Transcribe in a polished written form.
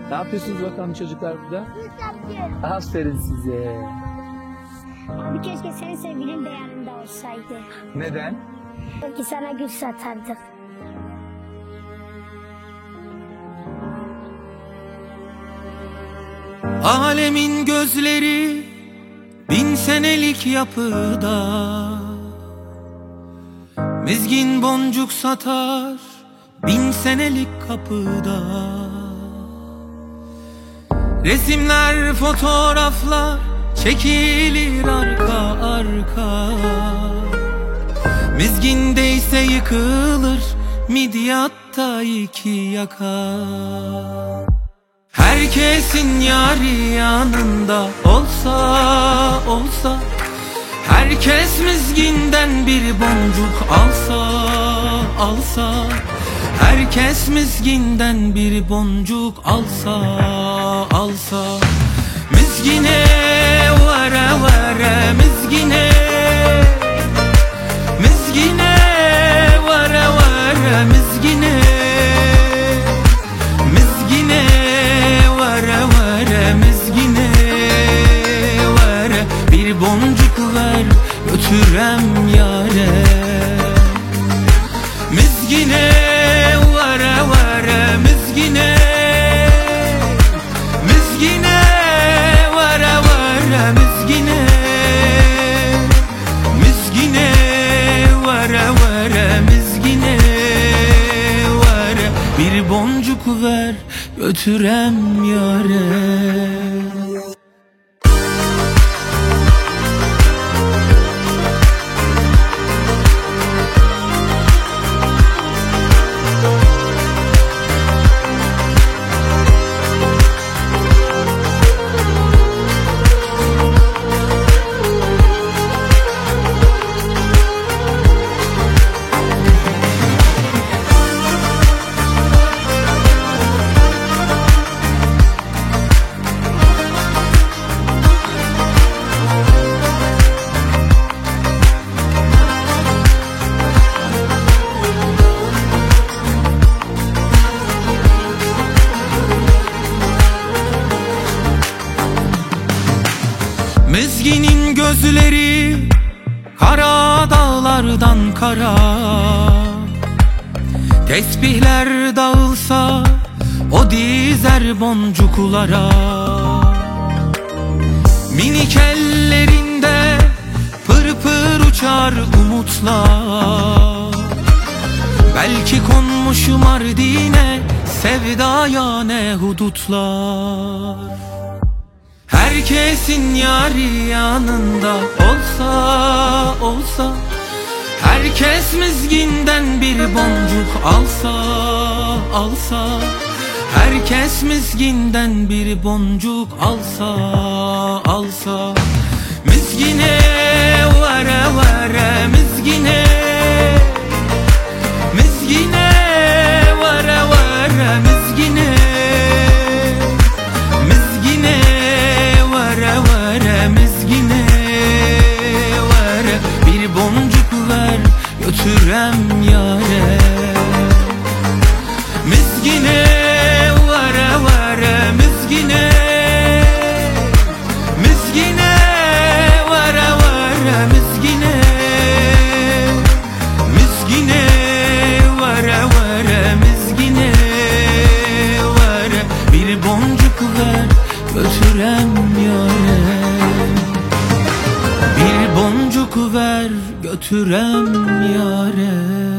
Ne yapıyorsunuz bakalım çocuklar burada? Aferin size. Bir keşke senin sevgilin de yanında olsaydı. Neden? Belki sana gül satardık. Alemin gözleri bin senelik yapıda, mizgin boncuk satar bin senelik kapıda. Resimler, fotoğraflar çekilir arka arka, mizgindeyse yıkılır midyatta iki yaka. Herkesin yari yanında olsa, herkes mizginden bir boncuk alsa, herkes mizginden bir boncuk alsa. Mizgine vara vara, mizgine vara vara, mizgine vara vara, mizgine vara. Bir boncuk ver götürem yâre. Mizgine vara vara, mizgine vara vara, mizgine vara vara, mizgine vara. Bir boncuk ver götürem yâre. Mizginin gözleri kara dağlardan kara, tesbihler dağılsa o dizer boncuklara. Minik ellerinde pır pır uçar umutlar, belki konmuş Mardin'e sevdaya ne hudutlar. Herkesin yari yanında olsa, herkes mizginden bir boncuk alsa, herkes mizginden bir boncuk alsa. Mizgine vara vara, mizgine vara vara, mizgine vara vara, mizgine vara. Bir boncuk ver götürem yâre. Mizgine vara vara, mizgine vara vara, mizgine vara vara, mizgine vara. Bir boncuk ver götürem yâre. Bir boncuk ver götürem yâre.